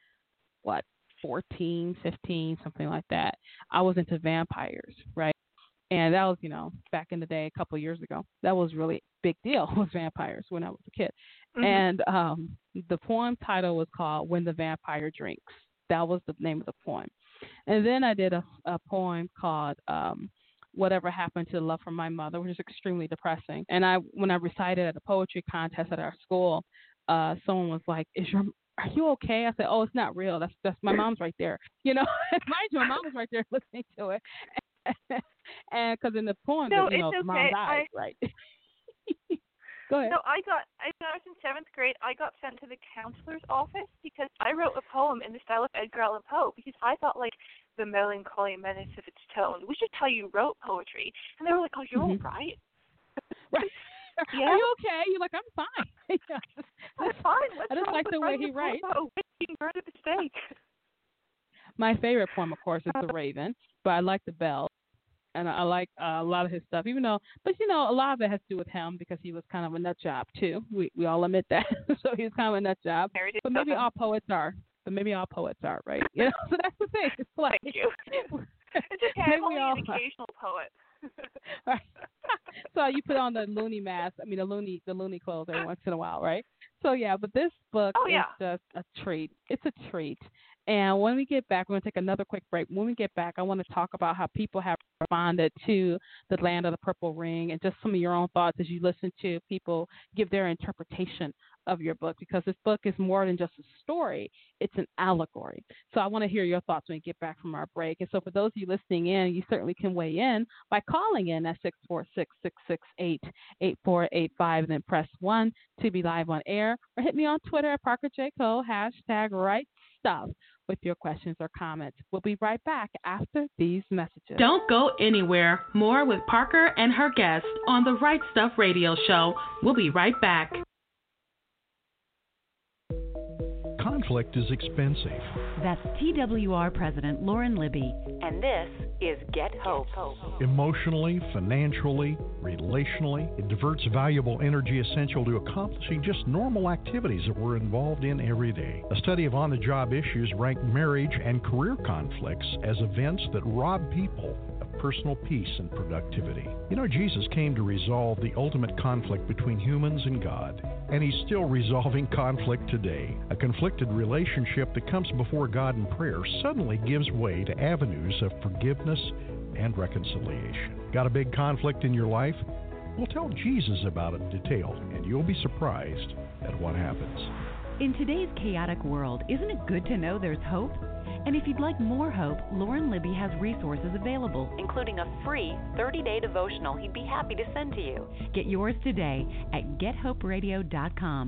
14, 15, something like that. I was into vampires, right? And that was, back in the day, a couple of years ago. That was really big deal with vampires when I was a kid. And the poem title was called When the Vampire Drinks. That was the name of the poem. And then I did a poem called Whatever Happened to the Love from My Mother, which is extremely depressing. And when I recited at a poetry contest at our school, someone was like, are you okay? I said, oh, it's not real. That's my mom's right there. Mind you, my mom was right there listening to it. And because in the poem, no, it's okay. Mom died, right? Go ahead. So I was in 7th grade. I got sent to the counselor's office because I wrote a poem in the style of Edgar Allan Poe because I thought, like, the melancholy menace of its tone. We should tell you wrote poetry. And they were like, oh, you're all right. Right. Yeah. Are you okay? You're like, I'm fine. I'm fine. I just like the way he writes. My favorite poem, of course, is The Raven, but I like The Bell. And I like a lot of his stuff, a lot of it has to do with him because he was kind of a nut job too. We all admit that. So he was kind of a nut job. But maybe all poets are. Right? So that's the thing. It's like, thank you. It's just only an occasional poet. Right. So you put on the loony mask. I mean, the loony clothes every once in a while, right? So yeah, but this book is just a treat. It's a treat. And when we get back, we're going to take another quick break. When we get back, I want to talk about how people have responded to The Land of the Purple Ring and just some of your own thoughts as you listen to people give their interpretation of your book, because this book is more than just a story. It's an allegory. So I want to hear your thoughts when we get back from our break. And so for those of you listening in, you certainly can weigh in by calling in at 646-668-8485 and then press 1 to be live on air, or hit me on Twitter at Parker J. Cole, #RightStuff with your questions or comments. We'll be right back after these messages. Don't go anywhere. More with Parker and her guests on the Right Stuff Radio Show. We'll be right back. Conflict is expensive. That's TWR President Lauren Libby. And this is Get Hope. Emotionally, financially, relationally, it diverts valuable energy essential to accomplishing just normal activities that we're involved in every day. A study of on-the-job issues ranked marriage and career conflicts as events that rob people of personal peace and productivity. Jesus came to resolve the ultimate conflict between humans and God. and he's still resolving conflict today. A conflicted relationship that comes before God in prayer suddenly gives way to avenues of forgiveness and reconciliation. Got a big conflict in your life? Well, tell Jesus about it detailed, and you'll be surprised at what happens. In today's chaotic world, isn't it good to know there's hope? And if you'd like more hope, Lauren Libby has resources available, including a free 30-day devotional he'd be happy to send to you. Get yours today at gethoperadio.com.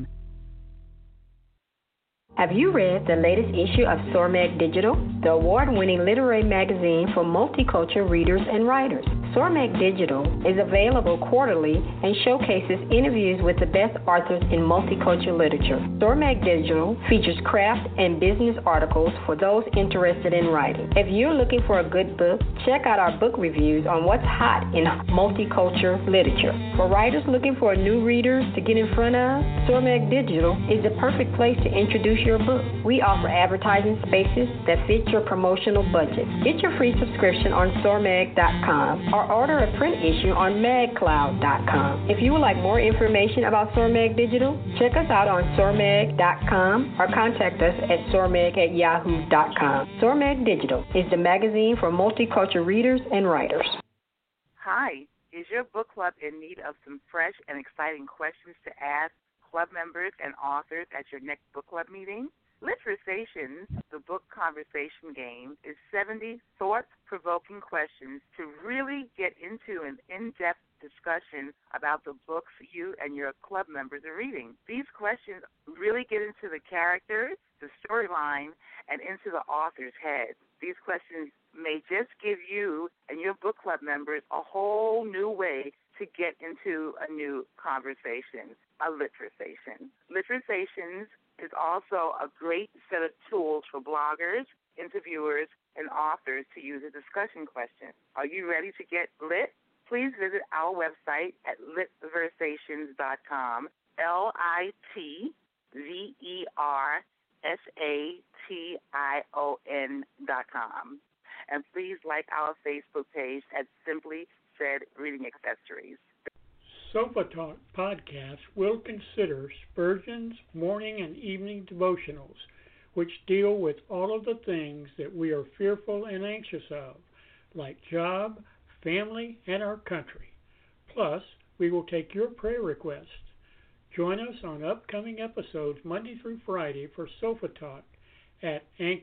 Have you read the latest issue of SORMAG Digital, the award-winning literary magazine for multicultural readers and writers? SORMAG Digital is available quarterly and showcases interviews with the best authors in multicultural literature. SORMAG Digital features craft and business articles for those interested in writing. If you're looking for a good book, check out our book reviews on what's hot in multicultural literature. For writers looking for new readers to get in front of, SORMAG Digital is the perfect place to introduce your book. We offer advertising spaces that fit your promotional budget. Get your free subscription on SORMAG.com or order a print issue on MagCloud.com. If you would like more information about SORMAG Digital, check us out on SORMAG.com or contact us at SORMAG@yahoo.com. SORMAG Digital is the magazine for multicultural readers and writers. Hi, is your book club in need of some fresh and exciting questions to ask club members and authors at your next book club meeting? Literations, the book conversation game, is 70 thought-provoking questions to really get into an in-depth discussion about the books you and your club members are reading. These questions really get into the characters, the storyline, and into the author's head. These questions may just give you and your book club members a whole new way to get into a new conversation, a literation. Literations is also a great set of tools for bloggers, interviewers, and authors to use a discussion question. Are you ready to get lit? Please visit our website at litversations.com, LITVERSATION.com. And please like our Facebook page at Simply Said Reading Accessories. Sofa Talk podcast will consider Spurgeon's morning and evening devotionals, which deal with all of the things that we are fearful and anxious of, like job, family, and our country. Plus, we will take your prayer requests. Join us on upcoming episodes Monday through Friday for Sofa Talk at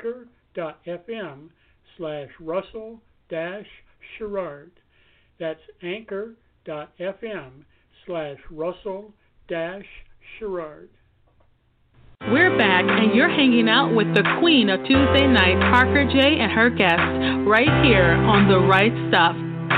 anchor.fm/Russell-Sherrard. That's anchor.fm/Russell-Sherrard. We're back, and you're hanging out with the queen of Tuesday night, Parker J., and her guests, right here on The Right Stuff.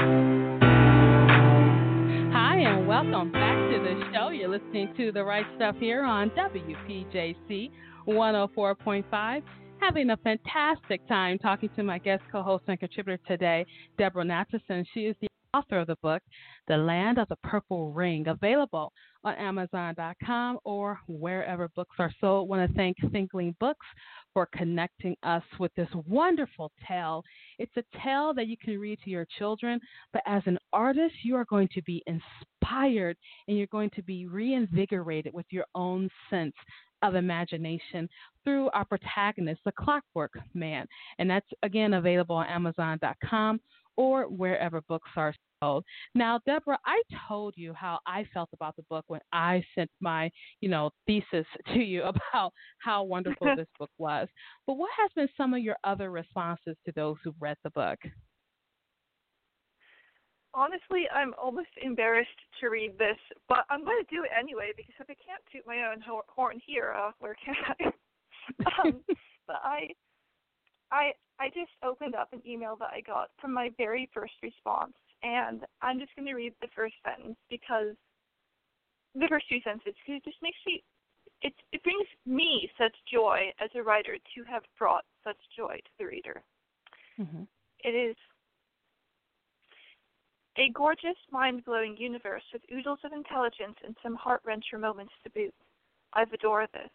Hi, and welcome back to the show. You're listening to The Right Stuff here on WPJC 104.5. Having a fantastic time talking to my guest co-host and contributor today, Deborah Natterson. She is the author of the book, The Land of the Purple Ring, available on Amazon.com or wherever books are sold. I want to thank Thinkling Books for connecting us with this wonderful tale. It's a tale that you can read to your children, but as an artist, you are going to be inspired and you're going to be reinvigorated with your own sense of imagination through our protagonist, the Clockwork Man. And that's, again, available on Amazon.com or wherever books are sold. Now, Deborah, I told you how I felt about the book when I sent my, thesis to you about how wonderful this book was. But what has been some of your other responses to those who've read the book? Honestly, I'm almost embarrassed to read this, but I'm going to do it anyway because if I can't toot my own horn here, where can I? But I just opened up an email that I got from my very first response, and I'm just going to read the first sentence because the first two sentences, because it just makes me, it brings me such joy as a writer to have brought such joy to the reader. Mm-hmm. It is a gorgeous, mind-blowing universe with oodles of intelligence and some heart-wrencher moments to boot. I've adored this.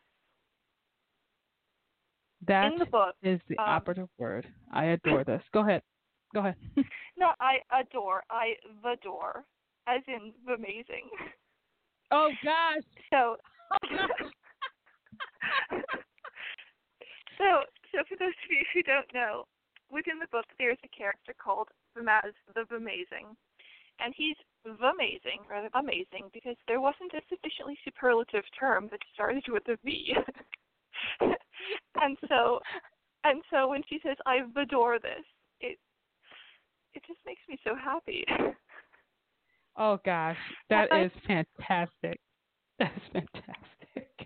That in the book, is the operative word. I adore this. Go ahead. No, I adore, as in amazing. Oh, gosh. So, So for those of you who don't know, within the book there's a character called Vamaz the Vamazing. And he's Vamazing, rather amazing, because there wasn't a sufficiently superlative term that started with a V. and so when she says, I adore this, it just makes me so happy. Oh gosh, that is fantastic. That is fantastic.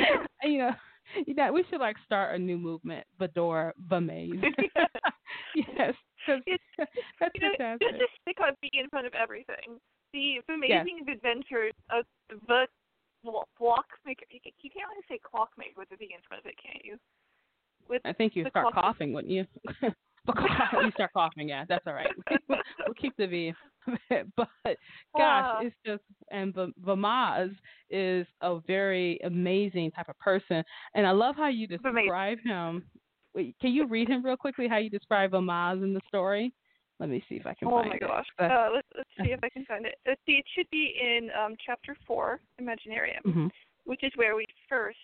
We should start a new movement, Vador Vamaze. Yes, that's fantastic. Just stick on V in front of everything. The Amazing Adventures of the Clockmaker. You can't really say Clockmaker with a V in front of it, can you? I think you start coughing, wouldn't you? You start coughing, yeah, that's all right. We'll keep the V. But gosh, it's just, and Vamaz is a very amazing type of person, and I love how you describe him. Wait, can you read him real quickly? How you describe Vamaz in the story? Let me see if I can find it. Oh my gosh! Let's see if I can find it. Let's see. It should be in chapter 4, Imaginarium, which is where we first.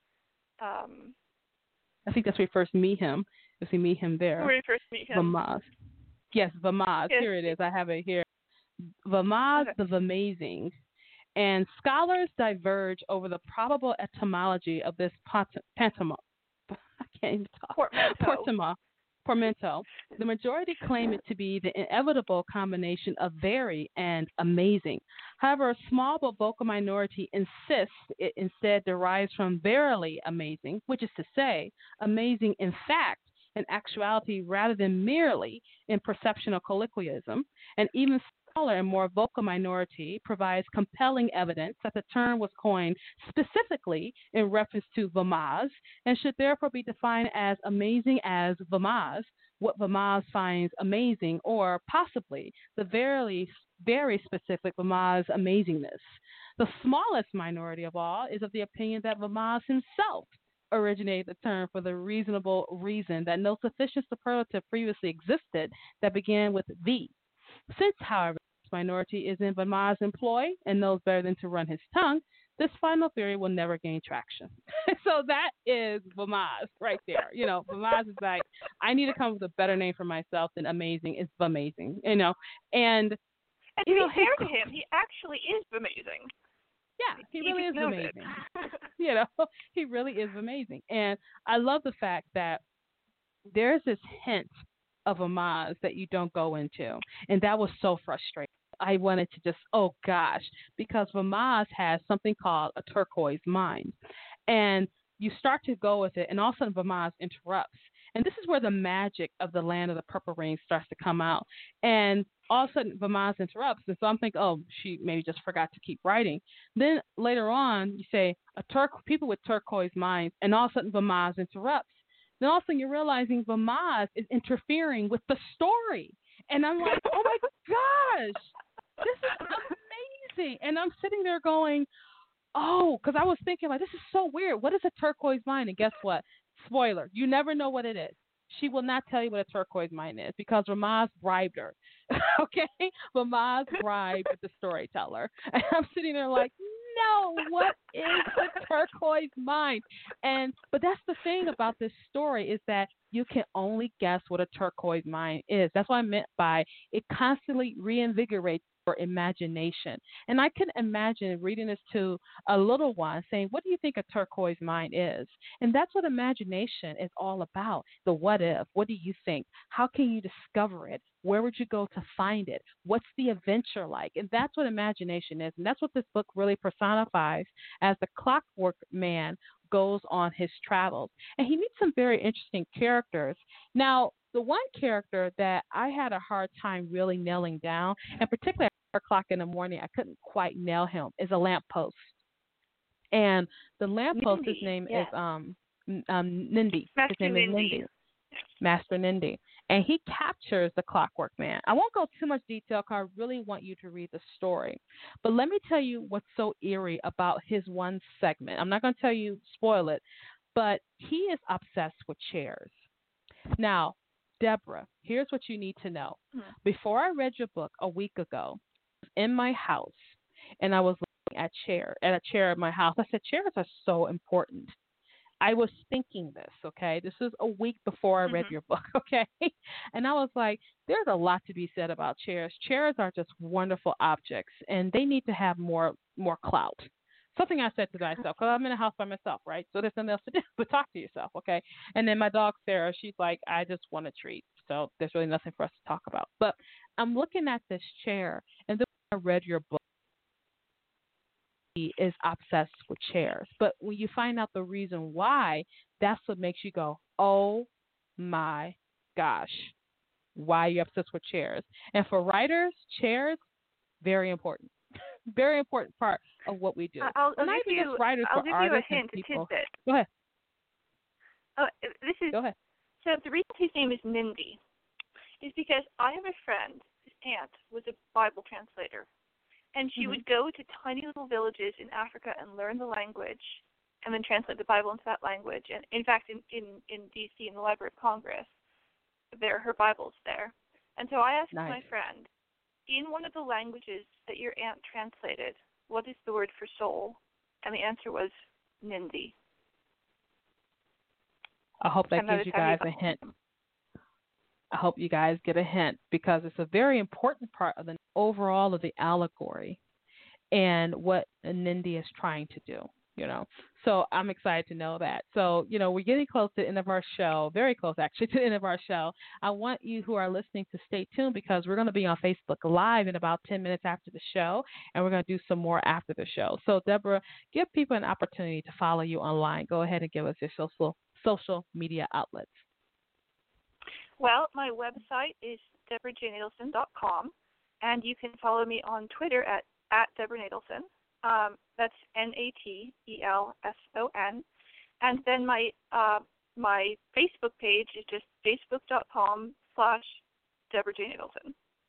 I think that's where we first meet him. If we meet him there. Where we first meet him. Vamaz. Yes, Vamaz. Yes. Here it is. I have it here. Vamaz the Vamazing. And scholars diverge over the probable etymology of this pantomime. I can't even talk. Portmanteau. The majority claim it to be the inevitable combination of very and amazing. However, a small but vocal minority insists it instead derives from verily amazing, which is to say, amazing in fact, in actuality, rather than merely in perceptional colloquialism. And even smaller and more vocal minority provides compelling evidence that the term was coined specifically in reference to Vamaz and should therefore be defined as amazing as Vamaz, what Vamaz finds amazing, or possibly the very specific Vamaz amazingness. The smallest minority of all is of the opinion that Vamaz himself originated the term for the reasonable reason that no sufficient superlative previously existed that began with the. Since, however, this minority is in Vamaz's employ and knows better than to run his tongue, this final theory will never gain traction. So that is Vamaz right there. Vamaz is like, I need to come up with a better name for myself than amazing. It's Vamazing, And to be fair to him, he actually is Vamazing. Yeah, he really is amazing. He really is amazing. And I love the fact that there's this hint of Vamaz that you don't go into. And that was so frustrating. I wanted to just, oh gosh, because Vamaz has something called a turquoise mind. And you start to go with it, and all of a sudden Vamaz interrupts. And this is where the magic of the land of the purple rain starts to come out. And all of a sudden Vamaz interrupts. And so I'm thinking, oh, she maybe just forgot to keep writing. Then later on, you say, people with turquoise minds, and all of a sudden Vamaz interrupts. Then all of a sudden you're realizing Vamaz is interfering with the story. And I'm like, oh my gosh, this is amazing. And I'm sitting there going, oh, because I was thinking, this is so weird. What is a turquoise mind? And guess what? Spoiler, you never know what it is. She will not tell you what a turquoise mind is because Vamaz bribed her. Okay? Vamaz bribed the storyteller. And I'm sitting there like, no, what is the turquoise mind? But that's the thing about this story is that you can only guess what a turquoise mind is. That's what I meant by it constantly reinvigorates your imagination. And I can imagine reading this to a little one saying, what do you think a turquoise mind is? And that's what imagination is all about. The what if, what do you think? How can you discover it? Where would you go to find it? What's the adventure like? And that's what imagination is. And that's what this book really personifies as the Clockwork Man goes on his travels. And he meets some very interesting characters. Now, the one character that I had a hard time really nailing down, and particularly at 4 o'clock in the morning, I couldn't quite nail him, is a lamppost. And the lamppost, his name is Nindi. His name is Nindi. Master Nindi. And he captures the Clockwork Man. I won't go too much detail because I really want you to read the story. But let me tell you what's so eerie about his one segment. I'm not going to tell you, spoil it, but he is obsessed with chairs. Now, Deborah, here's what you need to know. Before I read your book a week ago, I was in my house, and I was at a chair at my house. I said, chairs are so important. I was thinking this, okay? This is a week before I read your book, okay? And I was like, there's a lot to be said about chairs. Chairs are just wonderful objects, and they need to have more clout. Something I said to myself, because I'm in a house by myself, right? So there's nothing else to do but talk to yourself, okay? And then my dog, Sarah, she's like, I just want a treat. So there's really nothing for us to talk about. But I'm looking at this chair, and then when I read your book, he is obsessed with chairs. But when you find out the reason why, that's what makes you go, oh my gosh, why are you obsessed with chairs? And for writers, chairs, very important. Very important part of what we do. I'll give you a hint, a tidbit. Go ahead. Oh, Go ahead. So the reason his name is Nindy is because I have a friend whose aunt was a Bible translator, and she would go to tiny little villages in Africa and learn the language, and then translate the Bible into that language. And in fact, in D.C. in the Library of Congress, her Bible's there. And so I asked my friend, in one of the languages that your aunt translated, what is the word for soul? And the answer was Nindi. I hope that gives you guys a hint. I hope you guys get a hint, because it's a very important part of the overall of the allegory and what Nindi is trying to do, you know. So I'm excited to know that. So, you know, we're getting close to the end of our show, very close actually to the end of our show. I want you who are listening to stay tuned, because we're going to be on Facebook Live in about 10 minutes after the show, and we're going to do some more after the show. So, Deborah, give people an opportunity to follow you online. Go ahead and give us your social media outlets. Well, my website is DeborahJNadelson.com, and you can follow me on Twitter at Deborah Nadelson. That's Natelson. And then my Facebook page is just facebook.com/Deborah J. Nadelson.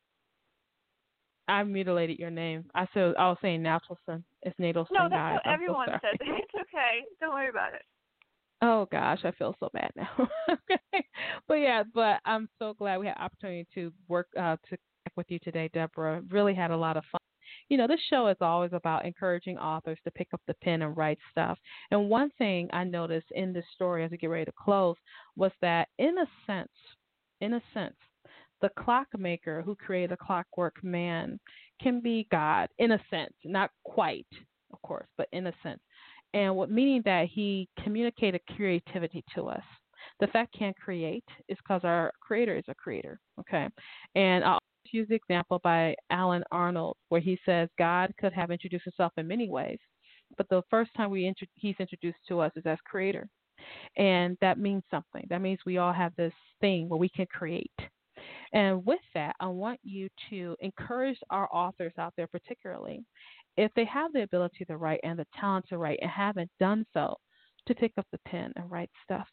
I mutilated your name. I was saying Nadelson. It's Nadelson. No, that's guys. what everyone says. It's okay. Don't worry about it. Oh gosh, I feel so bad now. But I'm so glad we had opportunity to work to connect with you today, Deborah. Really had a lot of fun. You know, this show is always about encouraging authors to pick up the pen and write stuff. And one thing I noticed in this story as we get ready to close was that in a sense, the clockmaker who created the Clockwork Man can be God in a sense, not quite, of course, but in a sense. And meaning that he communicated creativity to us. The fact can't create is because our creator is a creator, okay? And I'll use the example by Alan Arnold, where he says God could have introduced himself in many ways, but the first time he's introduced to us is as creator. And that means something. That means we all have this thing where we can create. And with that, I want you to encourage our authors out there, particularly, if they have the ability to write and the talent to write and haven't done so, to pick up the pen and write stuff.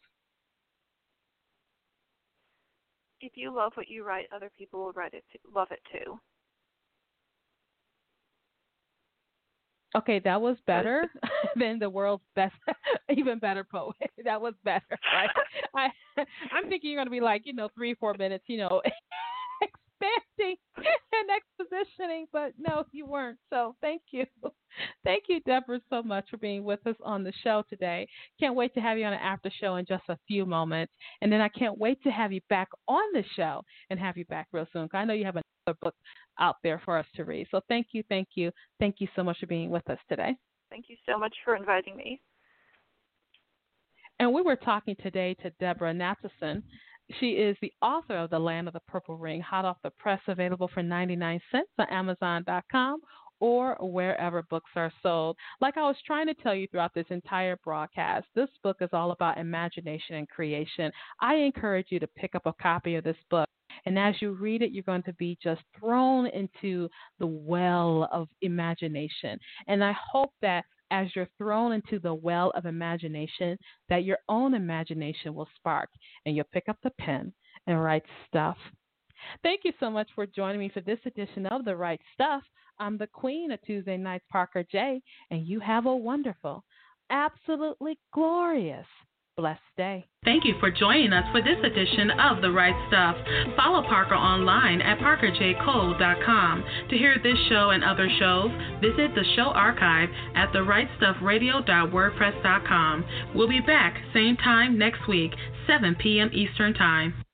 If you love what you write, other people will love it too. Okay, that was better than the world's best, even better poet. That was better, right? I'm thinking you're going to be like, 3-4 minutes, expanding and expositioning, but no, you weren't. So thank you. Thank you, Deborah, so much for being with us on the show today. Can't wait to have you on an after show in just a few moments. And then I can't wait to have you back on the show and have you back real soon. I know you have another book out there for us to read. So thank you so much for being with us today. Thank you so much for inviting me. And we were talking today to Deborah Nadelson. She is the author of The Land of the Purple Ring, hot off the press, available for 99 cents on Amazon.com or wherever books are sold. Like I was trying to tell you throughout this entire broadcast, this book is all about imagination and creation. I encourage you to pick up a copy of this book. And as you read it, you're going to be just thrown into the well of imagination. And I hope that as you're thrown into the well of imagination, that your own imagination will spark and you'll pick up the pen and write stuff. Thank you so much for joining me for this edition of The Right Stuff. I'm the queen of Tuesday Nights, Parker J., and you have a wonderful, absolutely glorious blessed day. Thank you for joining us for this edition of The Right Stuff. Follow Parker online at parkerjcole.com. To hear this show and other shows, visit the show archive at therightstuffradio.wordpress.com. We'll be back same time next week, 7 p.m. Eastern Time.